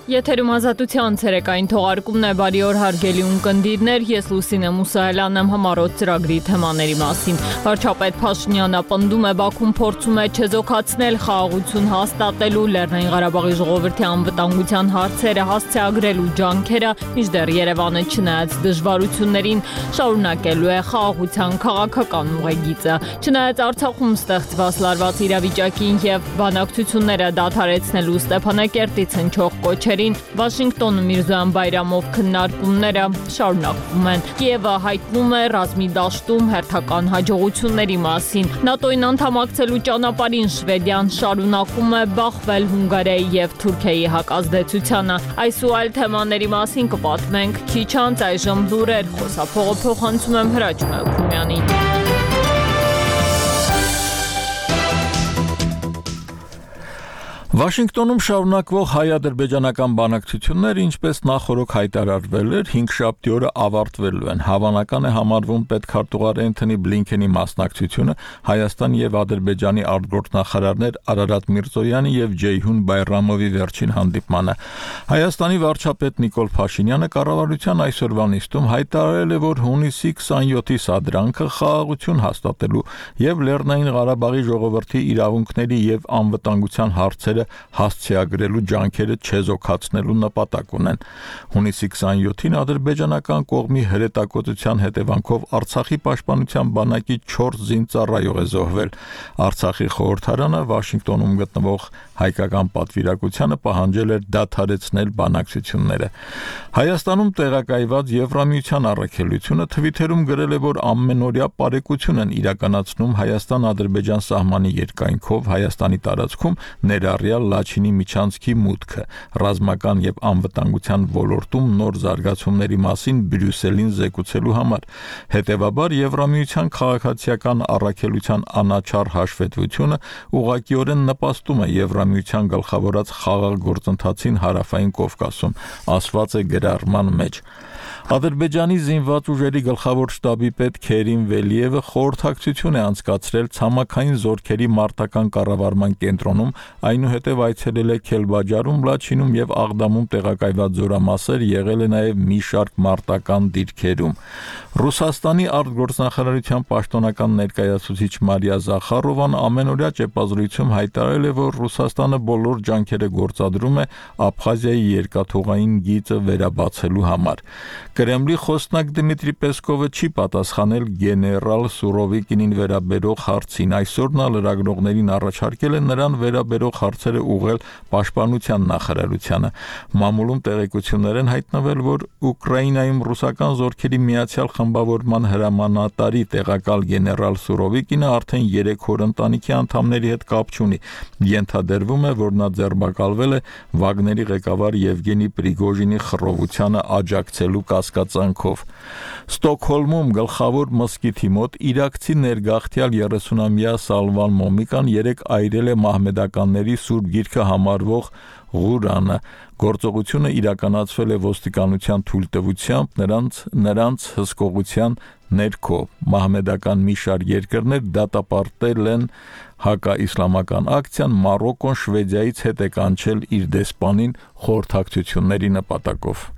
Եթերում ազատության ցերեկային թողարկումն է, բարի օր հարգելի ունկնդիրներ, ես Լուսինե Մուսայելյանն եմ համառոտ ծրագրի թեմաների մասին։ Վարչապետ Փաշինյանը պնդում է Բաքուն փորձում է չեզոքացնել խաղաղություն հաստատելու Լեռնային Ղարաբաղի ժողովրդի անվտանգության հարցերը հասցեագրելու ջանքերը, մինչդեռ Երևանը չնայած դժվարություններին շարունակելու է խաղաղության քաղաքական ուղեգիծը։ Չնայած Արցախում ստեղծված լարված իրավիճակին եւ բանակցությունները դադարեցնելու Ստեփանակերտից հնչող կոչեր Վաշինգտոնում Միրզոյան Բայրամով քննարկումները շարունակվում են։ Կիևը հայտնում է ռազմի դաշտում հերթական հաջողությունների մասին։ ՆԱՏՕ-ին անդամակցելու ճանապարհին Շվեդիան շարունակում է բախվել Հունգարիայի եւ Թուրքիայի հակազդեցությանը։ Այս ու այլ թեմաների մասին կպատմենք քիչ անց, այժմ լուրեր, խոսափողը փոխանցում եմ Հրաչ Մելքումյանին։ Վաշինգտոնում շարունակվող հայ-ադրբեջանական բանակցությունները, ինչպես նախօրոք հայտարարվել էր, 5-շաբթի օրը ավարտվելու են։ Հավանական է համարվում պետքարտուղար Էնթոնի Բլինքենի մասնակցությունը Հայաստանի եւ Ադրբեջանի արտգործնախարարներ Արարատ Միրզոյանի եւ Ջեյհուն Բայրամովի վերջին հանդիպմանը։ Հայաստանի վարչապետ Նիկոլ Փաշինյանը կառավարության այսօրվա նիստում հայտարարել է, որ հունիսի 27-ի սադրանքը խաղաղություն հաստատելու եւ Լեռնային Ղարաբաղի ժողովրդի իրավունքների եւ անվտանգության հարցերը հասցեագրելու ջանքերը չեզոքացնելու նպատակ ունեն։ Հունիսի 27-ին ադրբեջանական կողմի հրետակոծության հետևանքով Արցախի պաշտպանության բանակի 4 զինծառայող է զոհվել։ Արցախի խորհրդարանը Վաշինգտոնում գտնվող հայկական պատվիրակությանը պահանջել էր դադարեցնել բանակցությունները։ Հայաստանում տեղակայված Եվրամիության առաքելությունը Թվիթերում գրել է, որ ամենօրյա պարեկություն են իրականացնում Հայաստան-Ադրբեջան սահմանի երկայնքով Հայաստանի տարածքում ներառյալ Լաչինի միջանցքի մուտքը, ռազմական եւ անվտանգության ոլորտում նոր զարգացումների մասին Բրյուսելին զեկուցելու համար։ Հետևաբար Եվրամիության քաղաքացիական առաքելության անաչառ հաշվետվությունը ուղղակիորեն նպաստում է Եվրամիության գլխավորած խաղաղ գործընթացին Հարավային Կովկասում, ասված է գրառման մեջ։ Ադրբեջանի զինված ուժերի գլխավոր շտաբի պետ Քերիմ Վելիևը խորհրդակցություն է անցկացրել ցամաքային զորքերի մարտական կառավարման կենտրոնում, այնուհետև այցելել է Քելբաջարում, Լաչինում եւ Աղդամում տեղակայված զորամասեր, եղել է նաեւ մի շարք մարտական դիրքերում։ Ռուսաստանի արտգործնախարարության պաշտոնական ներկայացուցիչ Մարիա Զախարովան ամենօրյա ճեպազրույցում հայտարարել է, որ Ռուսաստանը բոլոր ջանքերը գործադրում է Աբխազիայի երկաթուղային գիծը վերաբացելու համար։ Կրեմլի խոսնակ Դմիտրի Պեսկովը չի պատասխանել գեներալ Սուրովիկինին վերաբերող հարցին։ Այսօր նա լրագրողներին առաջարկել է նրան վերաբերող հարցերը ուղղել պաշտպանության նախարարությանը։ Մամուլում տեղեկություններ են հայտնվել, որ Ուկրաինայում ռուսական զորքերի միացյալ խմբավորման հրամանատարի տեղակալ գեներալ Սուրովիկինը արդեն 3 օր ընտանիքի անդամների հետ կապ չունի։ Ենթադրվում է, որ նա ձերբակալվել է Վագների ղեկավար Եվգենի Պրիգոժինի խռովությանը աջակցելու կասկածանքով։ Ստոկհոլմում գլխավոր մզկիթի մոտ իրաքցի ներգաղթյալ 30-ամյա Սալվան Մոմիկան 3 այրել է մահմեդականների սուրբ գիրքը համարվող Ղուրանը։ Գործողությունը իրականացվել է ոստիկանության թույլտվությամբ նրանց հսկողության ներքո։ Մահմեդական մի շարք երկրներ դատապարտել են հակաիսլամական ակցիան, Մարոկոն Շվեդիայից հետ է կանչել իր դեսպանին խորհրդակցությունների նպատակով։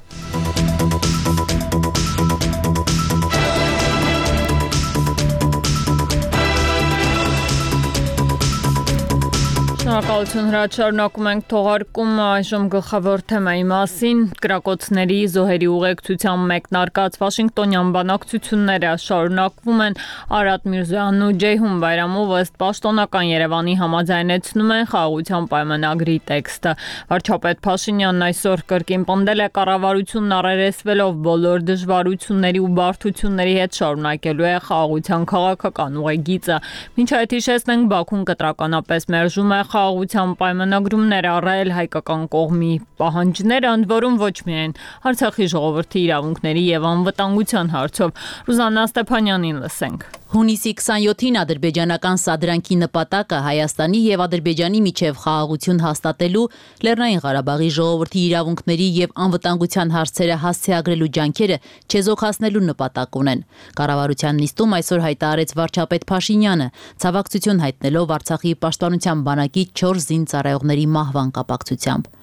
Շնորհակալություն Հրաչ, շարունակում ենք թողարկումը այժմ գլխավոր թեմայի մասին։ Կրակոցների զոհերի ուղեկցությամբ մեկնարկած Վաշինգտոնյան բանակցությունները շարունակվում են։ Արարատ Միրզոյանն ու Ջեյհուն Բայրամովը ըստ պաշտոնական Երևանի համաձայնեցնում են խաղաղության պայմանագրի տեքստը։ Վարչապետ Փաշինյանն այսօր կրկին պնդել է կառավարությունն առերեսվելով բոլոր դժվարությունների ու բարդությունների հետ շարունակելու է խաղաղության քաղաքական ուղեգիծը։ Մինչ այդ հիշեցնենք, Բաքուն կտրականապես մերժում է խաղաղության պայմանագրումներ առայել հայկական կողմի պահանջները, ընդ որում ոչ միայն Արցախի ժողովրդի իրավունքների եւ անվտանգության հարցով։ Ռուզաննա Ստեփանյանին լսենք։ Հունիսի 27-ին ադրբեջանական սադրանքի նպատակը Հայաստանի եւ Ադրբեջանի միջև խաղաղություն հաստատելու, Լեռնային Ղարաբաղի ժողովրդի իրավունքների եւ անվտանգության հարցերը հասցեագրելու ջանքերը չեզոքացնելու նպատակ ունեն։ Կառավարության նիստում այսօր հայտարարեց վարչապետ Փաշինյանը, ցավակցություն հայտնելով Արցախի պաշտպանության բանակի 4 զինծառայողների մահվան կապակցությամբ։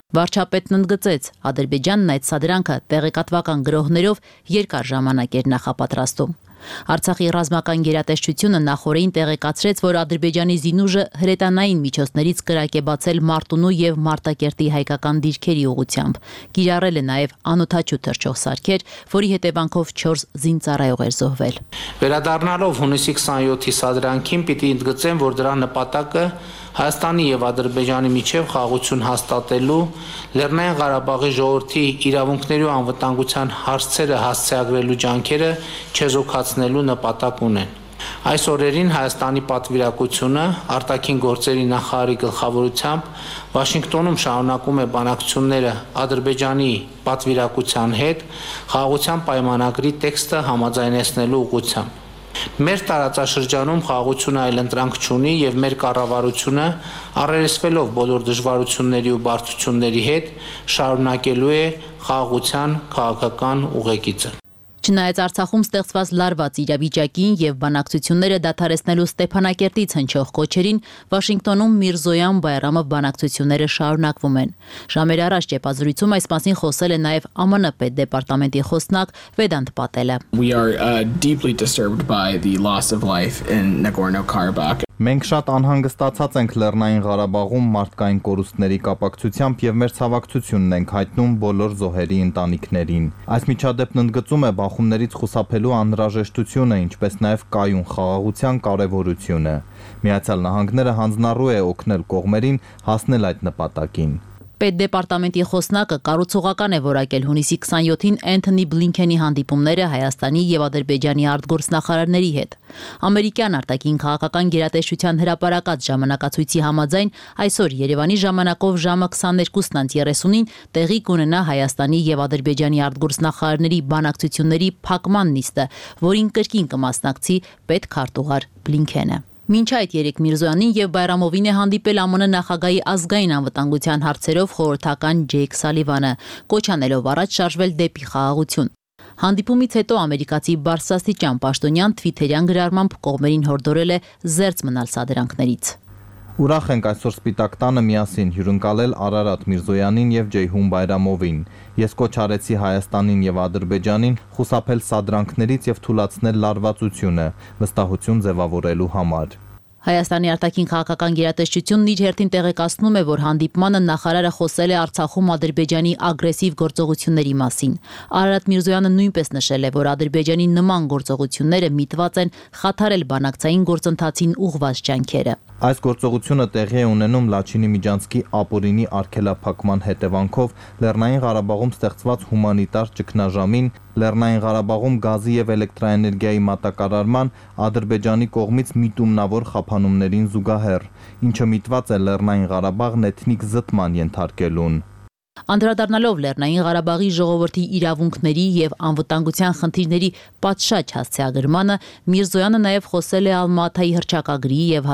Վարչապետն ընդգծեց, Ադրբեջանն այդ սադրանքը տեղեկատվական գրոհներով երկար ժամանակ էր նախապատրաստում։ Արցախի ռազմական գերատեսչությունը նախորդին տեղեկացրեց, որ Ադրբեջանի զինուժը հրետանային միջոցներից կրակ է բացել Մարտունու եւ Մարտակերտի հայկական դիրքերի ուղղությամբ։ Կիրառել է նաեւ անօդաչու թռչող սարքեր, որի հետևանքով 4 զինծառայող էր զոհվել։ Վերադառնալով հունիսի 27-ի սադրանքին պիտի ընդգծեմ, որ դրա նպատակը Հայաստանի եւ Ադրբեջանի միջև խաղաղություն հաստատելու, Լեռնային Ղարաբաղի ժողովրդի իրավունքների ու անվտանգության հարցերը հասցեագրելու ջանքերը չեզոքացնելու նպատակ ունեն։ Այս օրերին Հայաստանի պատվիրակությունը արտաքին գործերի նախարարի գլխավորությամբ Վաշինգտոնում շարունակում է բանակցությունները Ադրբեջանի պատվիրակության հետ խաղաղության պայմանագրի տեքստը համաձայնեցնելու ուղղությամբ։ Մեր տարածաշրջանում խաղաղությունը այլընտրանք չունի եւ մեր կառավարությունը առերեսվելով բոլոր դժվարությունների ու բարդությունների հետ շարունակելու է խաղաղության քաղաքական ուղեկիցը։ Չնայած Արցախում ստեղծված լարված իրավիճակին եւ բանակցությունները դադարեցնելու Ստեփանակերտից հնչող կոչերին Վաշինգտոնում Միրզոյան Բայրամով բանակցությունները շարունակվում են։ Ժամեր առաջ ճեպազրույցում այս մասին խոսել է նաեւ ԱՄՆ պետդեպարտամենտի խոսնակ Վեդանտ Պատելը։ We are deeply disturbed by the loss of life in Nagorno-Karabakh. Մենք շատ անհանգստացած ենք Լեռնային Ղարաբաղում մարդկային կորուստների կապակցությամբ եւ մեր ցավակցությունն ենք հայտնում բոլոր զոհերի ընտանիքներին։ Այս միջադեպն ընդգծում է բախումներից խուսափելու անհրաժեշտությունը, ինչպես նաեւ կայուն խաղաղության կարեւորությունը։ Միացյալ Նահանգները հանձնառու է օգնել կողմերին հասնել այդ նպատակին։ Պետդեպարտամենտի խոսնակը կառուցողական է որակել հունիսի 27-ին Էնթոնի Բլինքենի հանդիպումները Հայաստանի եւ Ադրբեջանի արտգործնախարարների հետ։ Ամերիկյան արտաքին քաղաքական գերատեսչության հրապարակած ժամանակացույցի համաձայն այսօր Երևանի ժամանակով ժամը 22:30-ին տեղի կունենա Հայաստանի եւ Ադրբեջանի արտգործնախարարների բանակցությունների փակման նիստը, որին կրկին կմասնակցի պետքարտուղար Բլինքենը։ Մինչ այդ երեք Միրզոյանին եւ Բայրամովին է հանդիպել ԱՄՆ նախագահի ազգային անվտանգության հարցերով խորհրդական Ջեյք Սալիվանը, կոչ անելով առաջ շարժվել դեպի խաղաղություն։ Հանդիպումից հետո ամերիկացի բարձրաստիճան պաշտոնյան Թվիթերյան գրառմամբ կողմերին հորդորել է զերծ մնալ սադրանքներից։ Ուրախ ենք այսօր Սպիտակ տանը միասին հյուրընկալել Արարատ Միրզոյանին եւ Ջեյհուն Բայրամովին։ Ես կոչ արեցի Հայաստանին եւ Ադրբեջանին խուսափել սադրանքներից եւ թույլատրել լարվածությունը վստահություն ձևավորելու համար։ Հայաստանի արտաքին քաղաքական գերատեսչությունն իր հերթին տեղեկացնում է, որ հանդիպմանը նախարարը խոսել է Արցախում Ադրբեջանի ագրեսիվ գործողությունների մասին։ Արարատ Միրզոյանը նույնպես նշել է, որ Ադրբեջանի նման գործողությունները միտված են խաթարել բանակցային գործընթացին ուղղված ջանքերը։ Այս գործողությունը տեղի է ունենում Լաչինի Միջանցքի ապօրինի արգելափակման հետևանքով Լեռնային Ղարաբաղում ստեղծված հումանիտար ճգնաժամին, Լեռնային Ղարաբաղում գազի եւ էլեկտրաէներգիայի մատակարարման Ադրբեջանի կողմից միտումնավոր խափանումներին զուգահեռ, ինչը միտված է Լեռնային Ղարաբաղն էթնիկ զտման ենթարկելուն։ Անդրադառնալով Լեռնային Ղարաբաղի ժողովրդի իրավունքների եւ անվտանգության խնդիրների պատշաճ հասցեագրմանը, Միրզոյանը նաեւ խոսել է Ալմա-Աթայի հռչակագրի եւ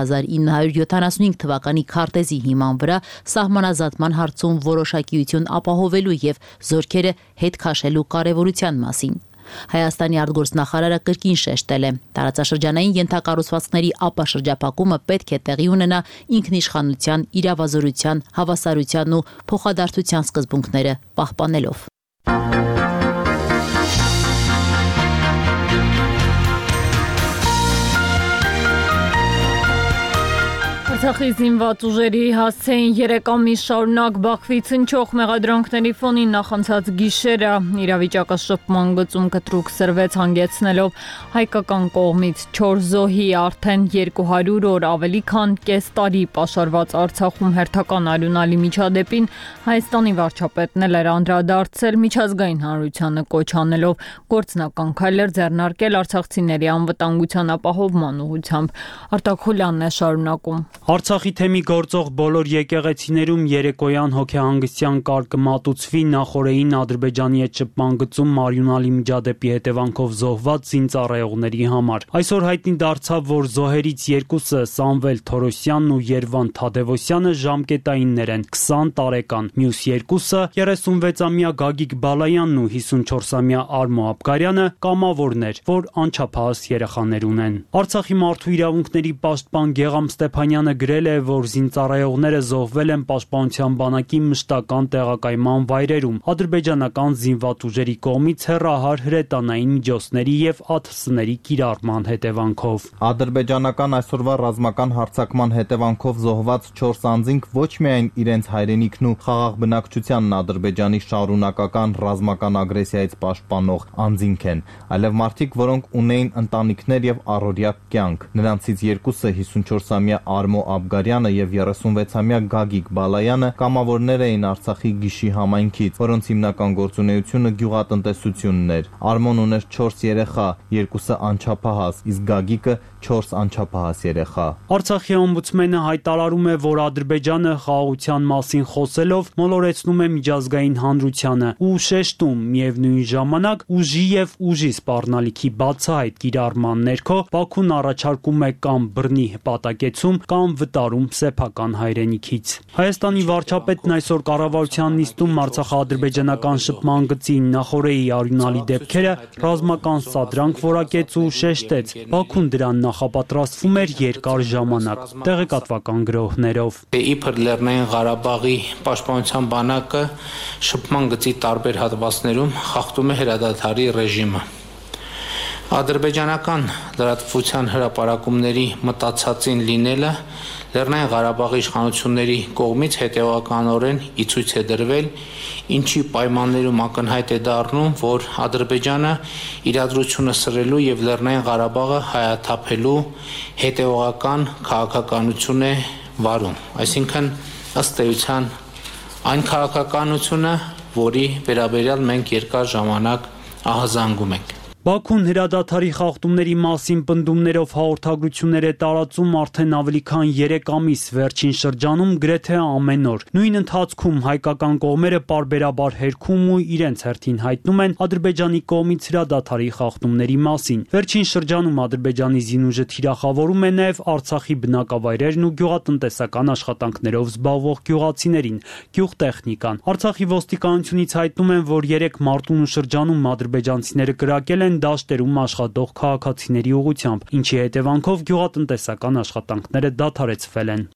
1975 թվականի քարտեզի հիման վրա սահմանազատման հարցում որոշակիություն ապահովելու եւ զորքերը հետ քաշելու կարեւորության մասին։ Հայաստանի արտգործնախարարը կրկին շեշտել է. տարածաշրջանային ենթակառուցվածքների ապաշրջափակումը պետք է տեղի ունենա ինքնիշխանության, իրավազորության, հավասարության ու փոխադարձության սկզբունքները պահպանելով։ Արցախի զինված ուժերի հասցեին 3 ամիս շարունակ Բաքվից հնչող մեղադրանքների ֆոնին նախանցած գիշերը իրավիճակը շփման գծում կտրուկ սրվեց, հանգեցնելով հայկական կողմից 4 զոհի, արդեն 200 օր ավելի քան կես տարի պաշարված Արցախում հերթական արյունալի միջադեպին Հայաստանի վարչապետն էլ էր անդրադարձել, միջազգային հանրությանը կոչ անելով գործնական քայլեր ձեռնարկել արցախցիների անվտանգության ապահովման ուղղությամբ։ Արտակ Խուլյանն է շարունակում։ Արցախի թեմի գործող բոլոր եկեղեցիներում երեկոյան հոգեհանգստյան կարգը մատուցվի նախօրեին Ադրբեջանի հետ շփման գծում արյունալի միջադեպի հետևանքով զոհված զինծառայողների համար։ Այսօր հայտնի դարձավ, որ զոհերից երկուսը Սամվել Թորոսյանն ու Երվան Թադևոսյանը ժամկետայիններ են, 20 տարեկան, մյուս երկուսը 36-ամյա Գագիկ Բալայանն ու 54-ամյա Արմո Աբգարյանը կամավորներ, որ անչափահաս երեխաներ ունեն։ Արցախի մարդու իրավունքների պաշտպան Գեգամ Ստեփանյանը գրել է, որ զինծառայողները զոհվել են պաշտպանության բանակի մշտական տեղակայման վայրերում, ադրբեջանական զինված ուժերի կողմից հեռահար հրետանային միջոցների եւ ԱԹՍ-ների կիրառման հետևանքով։ Ադրբեջանական այսօրվա ռազմական հարձակման հետևանքով զոհված 4 անձինք ոչ միայն իրենց հայրենիքն ու խաղաղ բնակչությանն Ադրբեջանի շարունակական ռազմական ագրեսիայից պաշտպանող անձինք են, այլև մարդիկ, որոնք ունեին ընտանիքներ եւ առօրյա կյանք։ Նրանցից երկուսը 54-ամյա Արմո Աբգարյանը եւ 36-ամյա Գագիկ Բալայանը կամավորներ էին Արցախի Գիշի համայնքից, որոնց հիմնական գործունեությունը գյուղատնտեսությունն էր։ Արմոն ուներ 4 երեխա, երկուսը անչափահաս, իսկ Գագիկը 4 անչափահաս երեխա։ Արցախի օմբուդսմենը հայտարարում է, որ Ադրբեջանը խաղաղության մասին խոսելով մոլորեցնում է միջազգային հանրությանը ու շեշտում միևնույն ժամանակ ուժի եւ ուժի սպառնալիքի բացահայտ կիրառման ներքո Բաքուն առաջարկում է կամ բռնի հպատակեցում կամ վտարում սեփական հայրենիքից։ Հայաստանի վարչապետն այսօր կառավարության նիստում արցախա-ադրբեջանական շփման գծի նախորդի արյունալի դեպքերը ռազմական սադրանք որակեց ու շեշտեց, Բաքուն դրան նախապատրաստվում էր երկար ժամանակ, տեղեկատվական գրոհներով։ Իբր Լեռնային Ղարաբաղի պաշտպանության բանակը շփման գծի տարբեր հատվածներում խախտում է հրադադարի ռեժիմը։ Ադրբեջանական լրատվության հրապարակումների մտածածին լինելը Լեռնային Ղարաբաղի իշխանությունների կողմից հետևականորեն ի ցույց է դրվել, ինչի պայմաններում ակնհայտ է դառնում, որ Ադրբեջանը իրադրությունը սրելու եւ Լեռնային Ղարաբաղը հայաթափելու հետևողական քաղաքականություն է վարում, այսինքն ըստ էության այն քաղաքականությունը, որի վերաբերյալ մենք երկար ժամանակ ահազանգում ենք։ Բաքուն հրադադարի խախտումների մասին պնդումներով հաղորդագրություններ է տարածում արդեն ավելի քան 3 ամիս, վերջին շրջանում գրեթե ամեն օր։ Նույն ընթացքում հայկական կողմերը պարբերաբար հերքում ու իրենց հերթին հայտնում են Ադրբեջանի կողմից հրադադարի խախտումների մասին։ Վերջին շրջանում Ադրբեջանի զինուժը թիրախավորում է նաև Արցախի բնակավայրերն ու գյուղատնտեսական աշխատանքներով զբաղվող գյուղացիներին, գյուղտեխնիկան։ Արցախի ոստիկանությունից հայտնում են, որ 3 մարտունու շրջանում ադրբեջանցիները կրակել են դաշտերում աշխատող քաղաքացիների ուղղությամբ, ինչի հետևանքով գյուղատնտեսական աշխատանքները դադարեցվել են։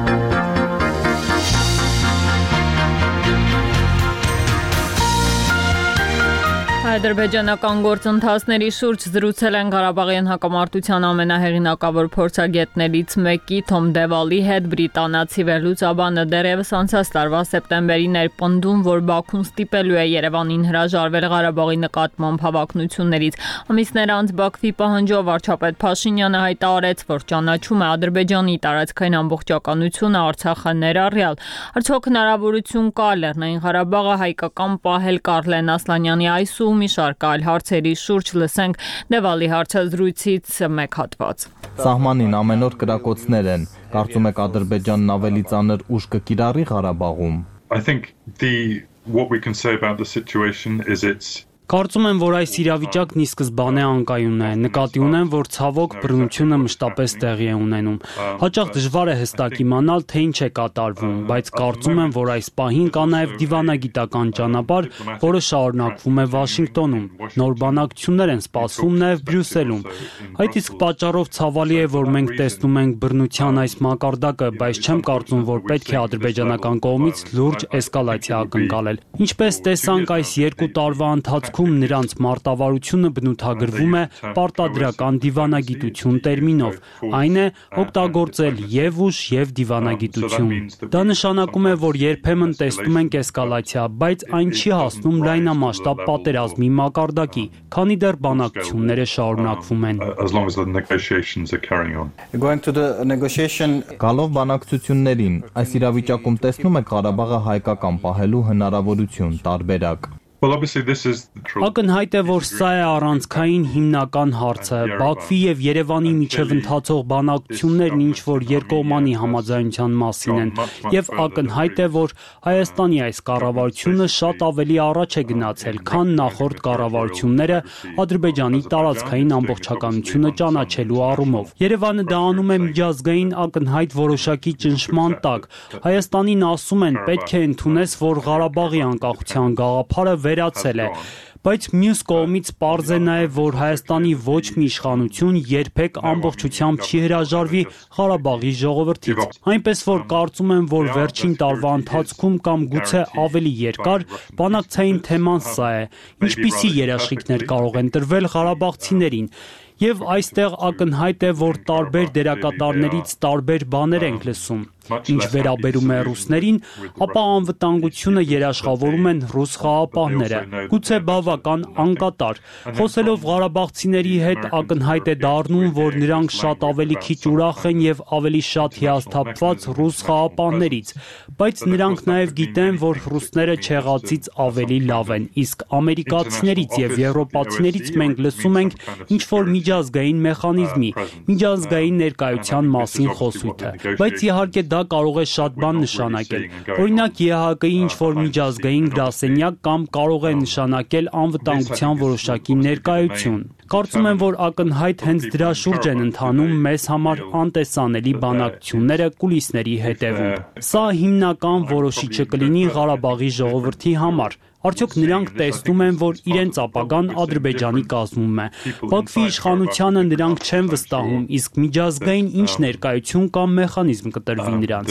Ադրբեջանական գործընթացների շուրջ զրուցել են Ղարաբաղյան հակամարտության ամենահեղինակավոր փորձագետներից մեկի Թոմ Դևալի հետ բրիտանացի վերլուծաբանը դեռևս անցած տարվա սեպտեմբերին էր պնդում, որ Բաքուն ստիպելու է Երևանին հրաժարվել Ղարաբաղի նկատմամբ հավակնություններից։ Ամիսներ անց Բաքվի պահանջով վարչապետ Փաշինյանը հայտարարեց, որ ճանաչում է Ադրբեջանի տարածքային ամբողջականությունը Արցախը ներառյալ։ Արդյոք հնարավորություն կա Լեռնային Ղարաբաղը հայկական պահել Կարլեն Ասլանյանի այս ու մի շարք այլ հարցերի շուրջ լսենք Դևալի հարցազրույցից մեկ հատված։ Սահմանին ամեն օր կրակոցներ են։ Կարծում եք Ադրբեջանն ավելի ծանր ուժ կկիրառի Ղարաբաղում։ I think what we can say about the situation is it's Կարծում եմ, որ այս իրավիճակն ի սկզբանե անկայուն է, նկատի ունեմ, որ ցավոք բռնությունը մշտապես տեղի է ունենում։ Հաճախ դժվար է հստակ իմանալ, թե ինչ է կատարվում, բայց կարծում եմ, որ այս պահին կա նաև դիվանագիտական ճանապարհ, որը շարունակվում է Վաշինգտոնում։ Նոր բանակցություններ են սպասվում նաև Բրյուսելում։ Այդ իսկ պատճառով ցավալի է, որ մենք տեսնում ենք բռնության այս մակարդակը, բայց չեմ կարծում, որ պետք է ադրբեջանական կողմից լուրջ էսկալացիա ակնկալել։ Ինչպես տեսանք այս 2 տարվա ընթացքում նրանց մարտավարությունը բնութագրվում է պարտադրական դիվանագիտություն տերմինով, այն է օգտագործել եւ ուժ եւ դիվանագիտություն։ Դա նշանակում է, որ երբեմն տեսնում ենք էսկալացիա, բայց այն չի հասնում լայնամասշտաբ պատերազմի մակարդակի, քանի դեռ բանակցությունները շարունակվում են։ Գալով բանակցություններին, այս իրավիճակում տեսնում եք Ղարաբաղը հայկական պահելու հնարավորություն տարբերակ։ Well, obviously this is the truth. Ակնհայտ է, որ սա է առանցքային հիմնական հարցը։ Բաքվի եւ Երևանի միջև ընթացող բանակցություններն ինչ որ երկկողմանի համաձայնության մասին են, եւ ակնհայտ է, որ Հայաստանի այս կառավարությունը շատ ավելի առաջ է գնացել, քան նախորդ կառավարությունները Ադրբեջանի տարածքային ամբողջականությունը ճանաչելու առումով։ Երևանը դա անում է միջազգային ակնհայտ որոշակի ճնշման տակ։ Հայաստանին ասում են, պետք է ընդունես, որ Ղարաբաղի անկախության գաղափարը վերացել է։ Բայց մյուս կողմից պարզ է նաև, որ Հայաստանի ոչ մի իշխանություն երբեք ամբողջությամբ չի հրաժարվի Ղարաբաղի ժողովրդից։ Այնպես որ կարծում եմ, որ վերջին տարվա ընթացքում կամ գուցե ավելի երկար բանակցային թեման սա է, ինչպիսի երաշխիքներ կարող են տրվել ղարաբաղցիներին։ Եվ այստեղ ակնհայտ է, որ տարբեր դերակատարներից տարբեր բաներ ենք լսում։ Ինչ վերաբերում է ռուսներին, ապա անվտանգությունը երաշխավորում են ռուս խաղապահները, գուցե բավական անկատար։ Խոսելով ղարաբաղցիների հետ ակնհայտ է դառնում, որ նրանք շատ ավելի քիչ ուրախ են եւ ավելի շատ հիասթափված ռուս խաղապահներից, բայց նրանք նաեւ գիտեն, որ ռուսները չեղածից ավելի լավ են, իսկ ամերիկացիներից եւ եվրոպացիներից մենք լսում ենք ինչ-որ միջազգային մեխանիզմի, միջազգային ներկայության մասին խոսույթը, բայց իհարկե դա կարող է շատ բան նշանակել։ Օրինակ ԵՀԿ-ի ինչ-որ միջազգային գրասենյակ կամ կարող է նշանակել անվտանգության որոշակի ներկայություն։ Կարծում եմ, որ ակնհայտ հենց դրա շուրջ են ընթանում մեզ համար անտեսանելի բանակցությունները կուլիսների հետևում։ Սա հիմնական որոշիչը կլինի Ղարաբաղի ժողովրդի համար։ Արդյոք նրանք տեսնում են, որ իրենց ապագան Ադրբեջանի կազմում է։ Բաքվի իշխանությանը նրանք չեն վստահում, իսկ միջազգային ինչ ներկայություն կամ մեխանիզմ կտրվի նրանց։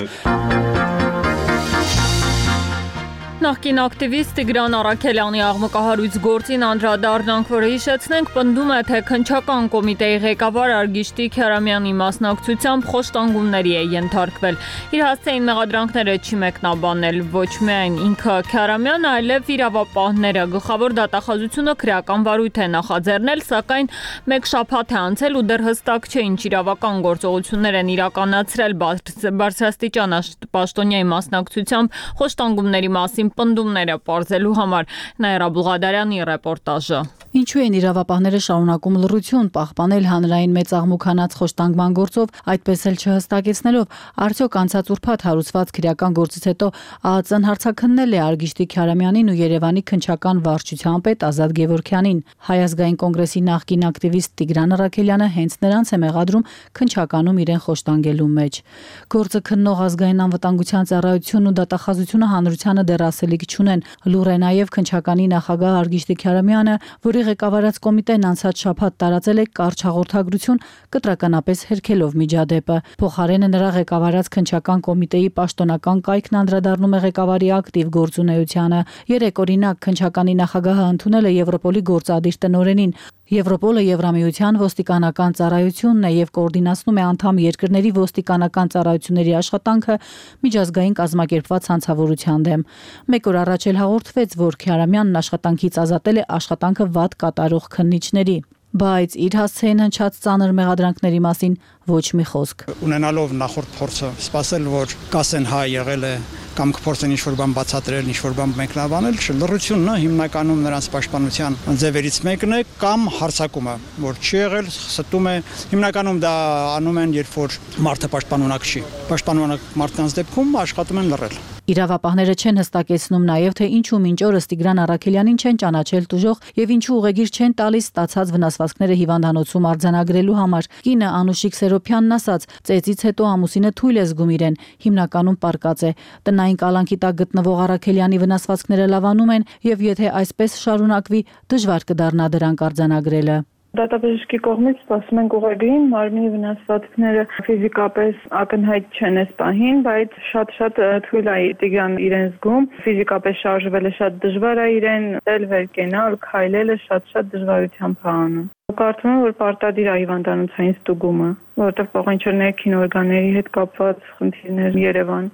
Նախկին ակտիվիստ Տիգրան Առաքելյանի աղմկահարույց գործին անդրադառնանք, որը հիշեցնենք, պնդում է, թե քննչական կոմիտեի ղեկավար Արգիշտի Քյարամյանի մասնակցությամբ խոշտանգումների է ենթարկվել։ Իր հասցեին մեղադրանքները չի մեկնաբանել ոչ միայն ինքը Քյարամյանը, այլև իրավապահները։ Գլխավոր դատախազությունը քրեական վարույթ է նախաձեռնել, սակայն մեկ շաբաթ է անցել ու դեռ հստակ չէ ինչ իրավական գործողություններ են իրականացրել բարձրաստիճան պաշտոնյայի մասնակցությամբ խոշտանգումների մասին պնդումները պարզելու համար։ Նաիրա Բուղադարյանի ռեպորտաժը։ Ինչու են իրավապահները շարունակում լռություն պահպանել հանրային մեծ աղմուկանաց խոշտանգման գործով, այդպես էլ չհստակեցնելով, արդյոք անցած ուրբաթ հարուցված քրեական գործից հետո ԱԱԾ-ն հարցաքննել է Արգիշտի Քյարամյանին ու Երևանի քննչական վարչության պետ Ազատ Գևորգյանին։ Հայ ազգային կոնգրեսի նախկին ակտիվիստ Տիգրան Առաքելյանը հենց նրանց է մեղադրում քննչականում իրեն խոշտանգելու մեջ։ Գործը քննող ազգային անվտանգության ծառայությունն ու դատախազությունը հանրությանը դեռ ասելիք չունեն։ Լուր է նաև քննչականի նախագահ Արգիշտի Քյարամյանը, որի ղեկավարած կոմիտեն անցած շաբաթ տարածել է կարճ հաղորդագրություն, կտրականապես հերքելով միջադեպը։ Փոխարենը նրա ղեկավարած քննչական կոմիտեի պաշտոնական կայքն անդրադառնում է ղեկավարի ակտիվ գործունեությանը։ Երեք օրինակ քննչականի նախագահը ընդունել է Եվրոպոլի գործադիր տնօրենին։ Եվրոպոլը Եվրամիության ոստիկանական ծառայությունն է եւ կոորդինացնում է անդամ երկրների ոստիկանական ծառայությունների աշխատանքը միջազգային կազմակերպված հանցավորության դեմ։ Մեկ օր առաջ էլ հաղորդվեց, որ Քյարամյանն աշխատանքից ազատել է աշխատանքը վատ կատարող քննիչների, բայց իր հասցեին հնչած ծանր մեղադրանքների մասին ոչ մի խոսք։ Ունենալով նախորդ փորձը, սպասել, որ կասեն հա եղել է կամ կփորձեն ինչ-որ բան բացատրել, ինչ-որ բան մեկնաբանել, լռությունն հիմնականում նրանց պաշտպանության ձևերից մեկն է կամ հարձակումը, որ չի եղել, ստում է։ Հիմնականում դա անում են, երբ որ մարդը պաշտպանունակ չի։ Պաշտպանունակ մարդկանց դեպքում աշխատում են լռել։ Իրավապահները չեն հստակեցնում նաև, թե ինչու մինչ օրս Տիգրան Առաքելյանին չեն ճանաչել տուժող եւ ինչու ուղեգիր չեն տալիս ստացած վնասվածքները հիվանդանոցում արձանագրելու համար։ Կինը Անուշիկ Սերոփյանն ասաց, ծեծից հետո ամուսինը թույլ է զգում իրեն, հիմնականում պարկած է։ Տնային կալանքի տակ գտնվող Առաքելյանի վնասվածքները լավանում են եւ եթե այսպես շարունակվի, դժվար կդառնա դրանք արձանագրելը։ Դատաբժշկի կողմից սպասում ենք ուղեգրին, մարմնի վնասվածքները ֆիզիկապես ակնհայտ չեն այս պահին, բայց շատ թույլ է Տիգրան իրեն զգում, ֆիզիկապես շարժվելը շատ դժվար է իրեն, վեր կենալ, քայլելը շատ դժվարությամբ է անում։ Կարծում եմ, որ պարտադիր է հիվանդանոցային ստուգումը, որովհետև կարող են ինչ-որ ներքին օրգանների հետ կապված խնդիրներ Երևան։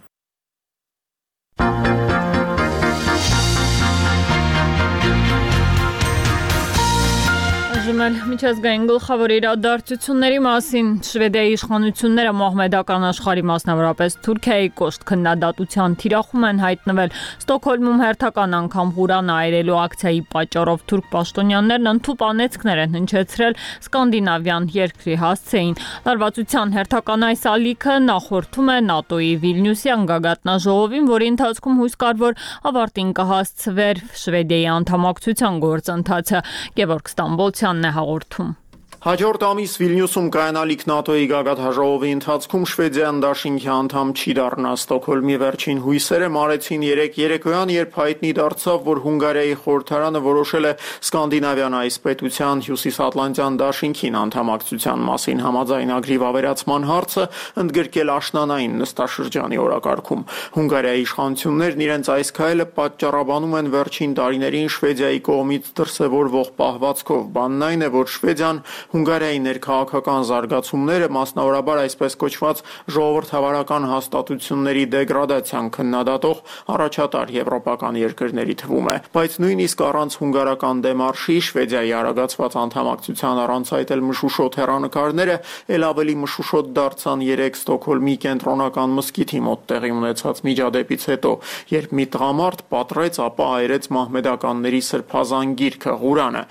Միջազգային գլխավոր իրադարձությունների մասին Շվեդիայի իշխանությունները մահմեդական աշխարհի, մասնավորապես Թուրքիայի կոշտ քննադատության թիրախում են հայտնվել։ Ստոկհոլմում հերթական անգամ Ղուրանը այրելու ակցիայի պատճառով թուրք պաշտոնյաներն ընդհուպ անեծքներ են հնչեցրել սկանդինավյան երկրի հասցեին։ Լարվածության հերթական այս ալիքը նախորդում է ՆԱՏՕ-ի Վիլնյուսյան գագաթնաժողովին, որի ընթացքում հույս կար, որ ավարտին կհասցվեր Շվեդիայի անդամակցության գործընթացը։ Գևորգ Ստամբոլցյանն է հաղորդում։ Հաջորդ ամիս Վիլնյուսում կայանալիք ՆԱՏՕ-ի գագաթնաժողովի ընթացքում Շվեդիան դաշինքի անդամ չի դառնա։ Ստոկհոլմի վերջին հույսերը մարեցին երեկոյան, երբ հայտնի դարձավ, որ Հունգարիայի խորհրդարանը որոշել է Սկանդինավյան այս պետության հյուսիսատլանտյան դաշինքին անդամակցության մասին համաձայնագրի վավերացման հարցը ընդգրկել աշնանային նստաշրջանի օրակարգում։ Հունգարիայի իշխանություններն իրենց այս քայլը պատճառաբանում են վերջին տարիներին Շվեդիայի կողմից դրսևորվող պահվածքով։ Բանն այն է, որ Շվեդիան Հունգարիայի ներքաղաքական զարգացումները, մասնավորաբար այսպես կոչված ժողովրդավարական հաստատությունների դեգրադացիան քննադատող առաջատար եվրոպական երկրների թվում է, բայց նույնիսկ առանց հունգարական դեմարշի Շվեդիայի արագացված անդամակցության առանց այդ էլ մշուշոտ հեռանկարները ել ավելի մշուշոտ դարձան 3 Ստոկհոլմի կենտրոնական մզկիթի մոտ տեղի ունեցած միջադեպից հետո, երբ մի տղամարդ պատռեց, ապա այրեց մահմեդականների սրբազան գիրքը Ղուրանը։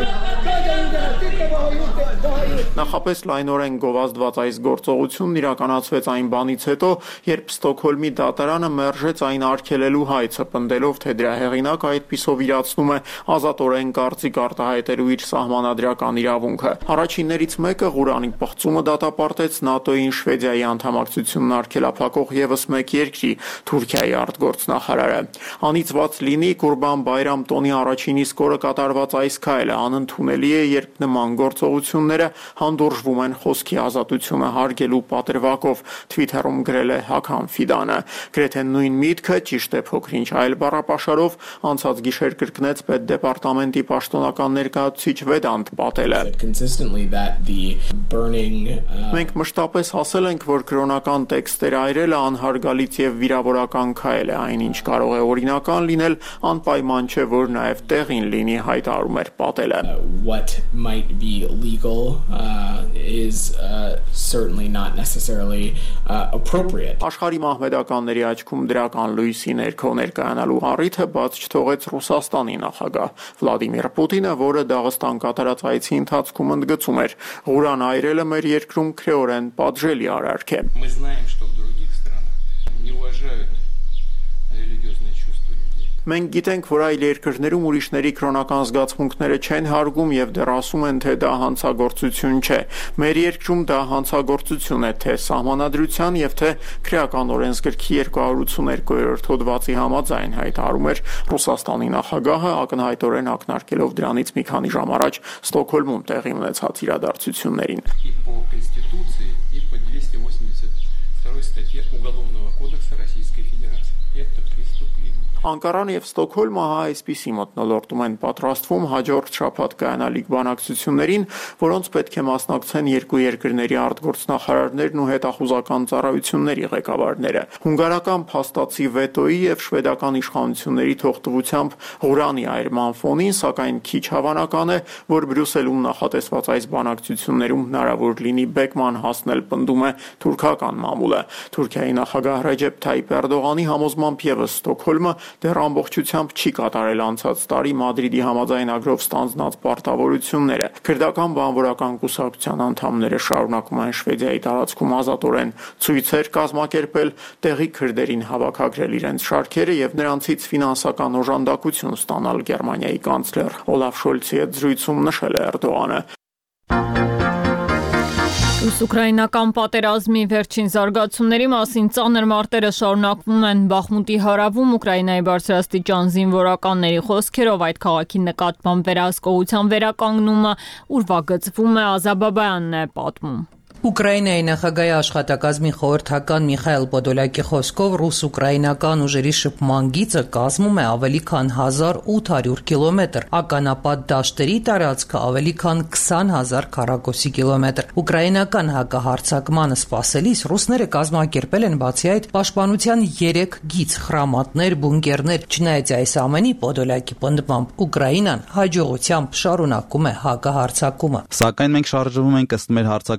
Նախապես լայնորեն գովազդված այս գործողությունն իրականացվեց այն բանից հետո, երբ Ստոկհոլմի դատարանը մերժեց այն արգելելու հայցը, պնդելով, թե դրա հեղինակը այդպիսով իրացնում է ազատորեն կարծիք արտահայտելու իր սահմանադրական իրավունքը։ Առաջիններից մեկը Ղուրանի պղծումը դատապարտեց ՆԱՏՕ-ին Շվեդիայի անդամակցությունն արգելափակող եւս մեկ երկրի՝ Թուրքիայի արտգործնախարարը։ Անիծված լինի Կուրբան Բայրամ տոնի առաջին իսկ օրը կատարված այս քայլը անընդունելի է, երբ նման գործողությունները հանդուրժվում են խոսքի ազատությունը հարգելու պատրվակով, Twitter-ում գրել է Հական Ֆիդանը։ Գրեթե նույն միտքը, ճիշտ է փոքր-ինչ այլ բառապաշարով, անցած գիշեր կրկնեց պետդեպարտամենտի պաշտոնական ներկայացուցիչ Վեդանտ Պատելը։ Մենք մշտապես ասել ենք, որ կրոնական տեքստեր այրելը անհարգալից եւ վիրավորական քայլ է, այնինչ կարող է օրինական լինել, անպայման չէ, որ նաեւ տեղին լինի, հայտարարում էր Պատելը։ What might be legal is certainly not necessarily appropriate. Աշխարհի մահմեդականների աչքում դրական լույսի ներքո ներկայանալու առիթը բաց չթողեց Ռուսաստանի նախագահ Վլադիմիր Պուտինը, որը Դաղստան կատարած այցի ընթացքում ընդգծում էր. Ղուրան այրելը մեր երկրում քրեորեն պատժելի արարք է։ Մենք գիտենք, որ այլ երկրներում ուրիշների կրոնական զգացմունքները չեն հարգում եւ դեռ ասում են, թե դա հանցագործություն չէ։ Մեր երկրում դա հանցագործություն է թե սահմանադրության եւ թե քրեական օրենսգրքի 282-րդ հոդվածի համաձայն, հայտարարում էր Ռուսաստանի նախագահը, ակնհայտորեն ակնարկելով դրանից մի քանի ժամ առաջ Ստոկհոլմում տեղի ունեցած իրադարձություններին։ Անկարան եւ Ստոկհոլմը այսպիսի մթնոլորտում են պատրաստվում հաջորդ շաբաթ կայանալիք բանակցություններին, որոնց պետք է մասնակցեն երկու երկրների արտգործնախարարներն ու հետախուզական ծառայությունների ղեկավարները։ Հունգարական փաստացի վետոյի եւ շվեդական իշխանությունների թողտվությամբ Ղուրանի այրման ֆոնին, սակայն քիչ հավանական է, որ Բրյուսելում նախատեսված այս բանակցություններում հնարավոր լինի բեկման հասնել, պնդում է թուրքական մամուլը։ Թուրքիայի նախագահ Ռեջեփ Թայիփ Էրդողանի համոզմամբ եւս Ստոկհոլմը դեռ ամբողջությամբ չի կատարել անցած տարի Մադրիդի համաձայնագրով ստանձնած պարտավորությունները։ Քրդական բանվորական կուսակցության անդամները շարունակում են Շվեդիայի տարածքում ազատորեն ցույցեր կազմակերպել, տեղի քրդերին հավաքագրել իրենց շարքերը եւ նրանցից ֆինանսական օժանդակություն ստանալ Գերմանիայի կանցլեր Օլաֆ Շոլցի հետ զրույցում նշել է Էրդողանը։ Ռուս-ուկրաինական պատերազմի վերջին զարգացումների մասին ծանր մարտերը շարունակվում են Բախմուտի հարավում Ուկրաինայի բարձրաստիճան զինվորականների խոսքերով այդ քաղաքի նկատմամբ վերահսկողության վերականգնումը ուրվագծվում է, Ազաբաբայանն է պատմում։ Ուկրաինայի նախագահի աշխատակազմի խորհրդական Միխայել Պոդոլյակի խոսքով ռուս-ուկրաինական ուժերի շփման գիծը կազմում է ավելի քան 1800 կիլոմետր, ականապատ դաշտերի տարածքը ավելի քան 20,000 քառակուսի կիլոմետր։ Ուկրաինական հակահարձակմանը սպասելիս ռուսները կազմակերպել են բացի այդ պաշտպանության 3 գիծ, խրամատներ, բունկերներ։ Չնայած այս ամենի, Պոդոլյակի պնդմամբ Ուկրաինան հաջողությամբ շարունակում է հակահարձակումը։ Սակայն մենք շարժվում ենք ըստ մեր հարձակողական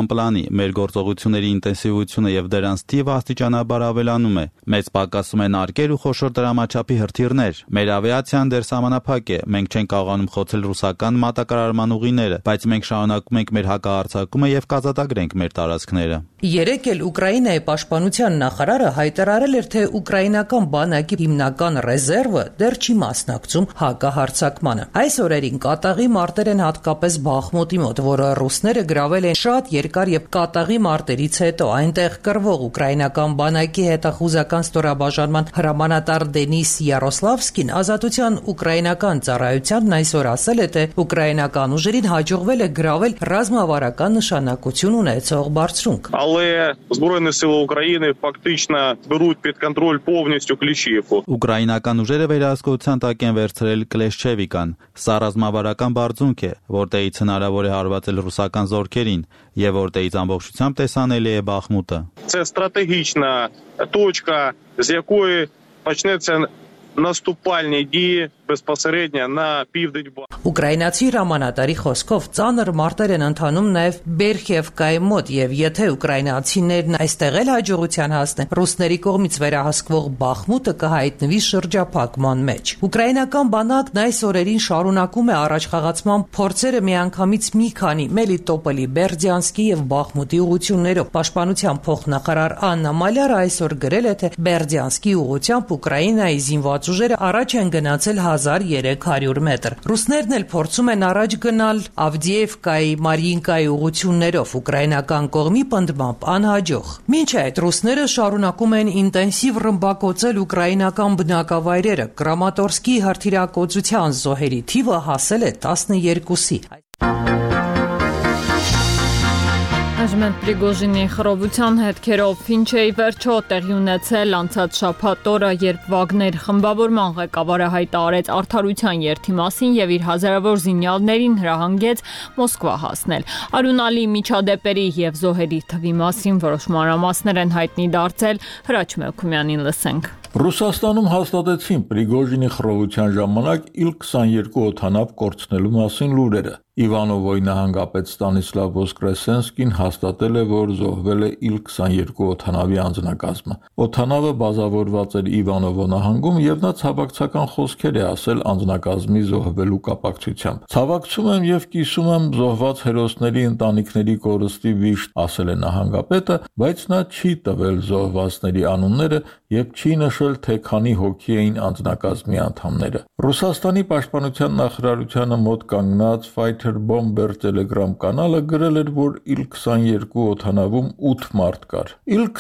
նախագահական պլանի մեր գործողությունների ինտենսիվությունը եւ դրանց թիվը աստիճանաբար ավելանում է։ Մեծ պակասում են արկեր ու խոշոր դրամաչափի հրթիռներ։ Մեր ավիացիան դեռ սահմանափակ է։ Մենք չենք կարողանում խոցել ռուսական մատակարարման ուղիները, բայց մենք շարունակում ենք մեր հակահարձակումը եւ կազատագրենք մեր տարածքները։ Երեկ էլ Ուկրաինայի պաշտպանության նախարարը հայտարարել էր, թե ուկրաինական բանակի հիմնական ռեզերվը դեռ չի մասնակցում հակահարձակմանը։ Այս օրերին կատաղի մարտեր են հատկապես Բախմուտի մոտ, որը ռուսները գրավել են շատ երկար եւ կատաղի մարտերից հետո։ Այնտեղ կռվող ուկրաինական բանակի հետախուզական ստորաբաժանման հրամանատար Դենիս Յարոսլավսկին Ազատության ուկրաինական ծառայությանն այսօր ասել է, թե ուկրաինական ուժերին հաջողվել է գրավել ռազմավարական նշանակություն ունեցող բարձրունք։ Але Збройні сили України фактично беруть під контроль повністю Кліщівку. Ուկրաինական ուժերը վերահսկողության տակ են վերցրել Կլեշչևիկան։ Սա ռազմավարական բարձունք է, որտեղից հնարավոր է հարվածել ռուսական զորքերին եւ որտեղից ամբողջությամբ տեսանելի է Բախմուտը։ Це стратегічна точка, з якої почнеться наступальні дії безпосередньо на південь. Ուկրաինացի հրամանատարի խոսքով ծանր մարտեր են ընթանում նաև Բերխևկայի մոտ եւ եթե ուկրաինացիներն այստեղ էլ հաջողության հասնեն, ռուսների կողմից վերահսկվող Բախմուտը կհայտնվի շրջափակման մեջ։ Ուկրաինական բանակն այս օրերին շարունակում է առաջխաղացման փորձերը միանգամից մի քանի Մելիտոպոլի, Բերդյանսկի եւ Բախմուտի ուղություններով։ Պաշտպանության փոխնախարար Աննա Մալյարը այսօր գրել է, թե Բերդյանսկի ուղությամբ Ուկրաինայի զինված ուժերը առաջ են գնացել 1300 մետր։ Ռուսներն էլ փորձում են առաջ գնալ Ավդիևկայի, Մարինկայի ուղություններով ուկրաինական կողմի պնդմամբ անհաջող։ Մինչ այդ ռուսները շարունակում են ինտենսիվ ռմբակոծել ուկրաինական բնակավայրերը։ Կրամատորսկի հրթիռակոծության զոհերի թիվը հասել է 12-ի։ Այժմ Պրիգոժինի խռովության հետքերով Ֆինչեի վերջո տեղի ունեցել անցած շաբաթ օրը, երբ Վագներ խմբավորման ղեկավարը հայտարարեց արդարության երթի մասին եւ իր հազարավոր զինյալներին հրահանգեց Մոսկվա հասնել։ Արյունալի միջադեպերի եւ զոհերի թվի մասին որոշ մանրամասներ են հայտնի դարձել։ Հրաչ Մելքումյանին լսենք։ Ռուսաստանում հաստատեցին Պրիգոժինի խռովության ժամանակ Il-22 օդանավ կորցնելու մասին լուրերը։ Իվանովոյի նահանգապետ Ստանիսլավ Վոսկրեսենսկին հաստատել է, որ զոհվել է Il-22 օդանավի անձնակազմը։ Օդանավը բազավորված էր Իվանովո նահանգում եւ նա ցավակցական խոսքեր է ասել անձնակազմի զոհվելու կապակցությամբ։ Ցավակցում եմ եւ կիսում եմ զոհված հերոսների ընտանիքների կորստի վիշտ, ասել է նահանգապետը, բայց նա չի տվել զոհվածների անունները եւ չի նշել, թե քանի հոգի էին անձնակազմի անդամները։ Ռուսաստանի պաշտպանության նախարարությանը մոտ կանգնած Fighter Bomber Telegram կանալը գրել էր, որ Il-22 օդանավում 8 մարդ կար։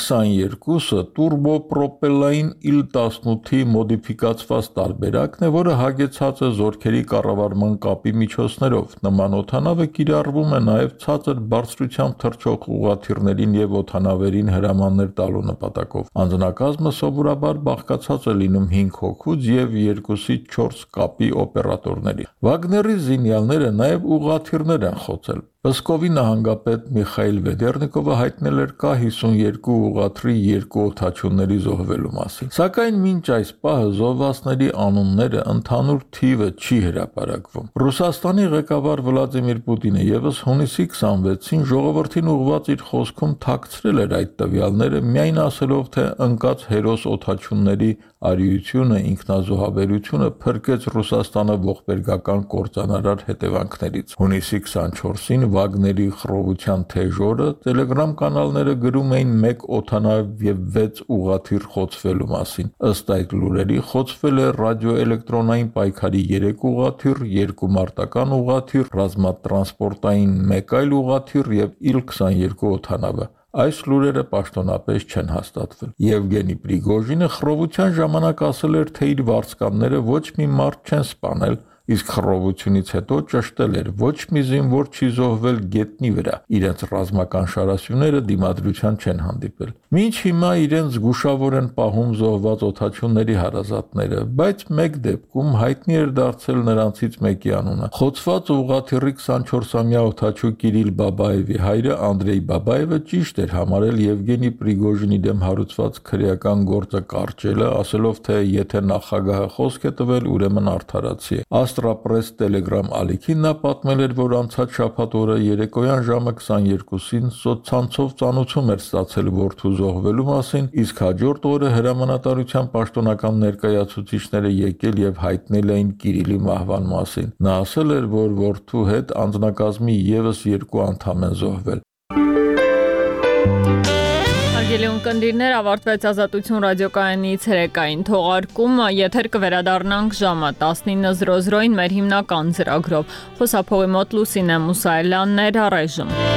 Il-22-ը տուրբոպրոպելային Il-18-ի մոդիֆիկացված տարբերակն է, որը հագեցած է զորքերի կառավարման կապի միջոցներով։ Նման օդանավը կիրառվում է նաև ցածր բարձրությամբ թռչող ուղղաթիռներին եւ օդանավերին հրամաններ տալու նպատակով։ Անձնակազմը սովորաբար բաղկացած է լինում 5 հոգուց եւ 2-ից 4 կապի օպերատորների։ Վագների զինյալները նաև ուղղաթիռներ են խոցել։ Պսկովի նահանգապետ Միխայիլ Վեդերնիկովը հայտնել էր կա 52 ուղղաթիռի 2 օդաչուների զոհվելու մասին։ Սակայն մինչ այս պահը զոհվածների անունները ընդհանուր թիվը չի հրապարակվում։ Ռուսաստանի ղեկավար Վլադիմիր Պուտինը եւս հունիսի 26-ին ժողովրդին ուղղված իր խոսքում թաքցրել էր այդ տվյալները, միայն ասելով, թե ընկած հերոս օդաչուների արիությունը, ինքնազոհաբերությունը փրկեց Ռուսաստանը ողբերգական կործանարար հետևանքներից։ Հունիսի 24-ին Վագների խռովության թեժ օրը Telegram կանալները գրում էին 1 օդանավ եւ 6 ուղղաթիռ խոցվելու մասին։ Ըստ այդ լուրերի խոցվել է ռադիոէլեկտրոնային պայքարի 3 ուղղաթիռ, 2 մարտական ուղղաթիռ, ռազմատրանսպորտային 1 այլ ուղղաթիռ եւ Il-22 օդանավը։ Այս լուրերը պաշտոնապես չեն հաստատվել։ Եվգենի Պրիգոժինը խռովության ժամանակ ասել էր, թե իր վարձկանները ոչ մի մարդ չեն սպանել, իսկ խռովությունից հետո ճշտել էր ոչ մի զինվոր չի զոհվել գետնի վրա։ Իրենց ռազմական շարասյուները դիմադրության չեն հանդիպել։ Մինչ հիմա իրենց զգուշավոր են պահում զոհված օդաչուների հարազատները, բայց մեկ դեպքում հայտնի էր դարձել նրանցից մեկի անունը։ Խոցված ուղղաթիռի 24-ամյա օդաչու Կիրիլ Բաբաևի հայրը Անդրեյ Բաբաևը ճիշտ էր համարել Եվգենի Պրիգոժինի դեմ հարուցված քրեական գործը կարճելը, ասելով, թե եթե նախագահը խոսք է տվել, ուրեմն արդարացի է։ Աստրապրես Telegram ալիքին նա պատմել էր, որ անցած շաբաթ օրը երեկոյան ժամը 22-ին սոցցանցով ծանոթում էր ստացել որդու զոհվելու մասին, իսկ հաջորդ օրը հրամանատարության պաշտոնական ներկայացուցիչները եկել եւ հայտնել էին Կիրիլի մահվան մասին։ Նա ասել էր, որ որդու հետ անձնակազմի եւս 2 անդամ են զոհվել։ Հարգելի ունկնդիրներ, ավարտվեց Ազատություն ռադիոկայանի ցերեկային թողարկումը, եթեր կվերադառնանք ժամը 19:00-ին մեր հիմնական ծրագրով։ Խոսափողի մոտ Լուսինե Մուսայելյանն էր, առայժմ։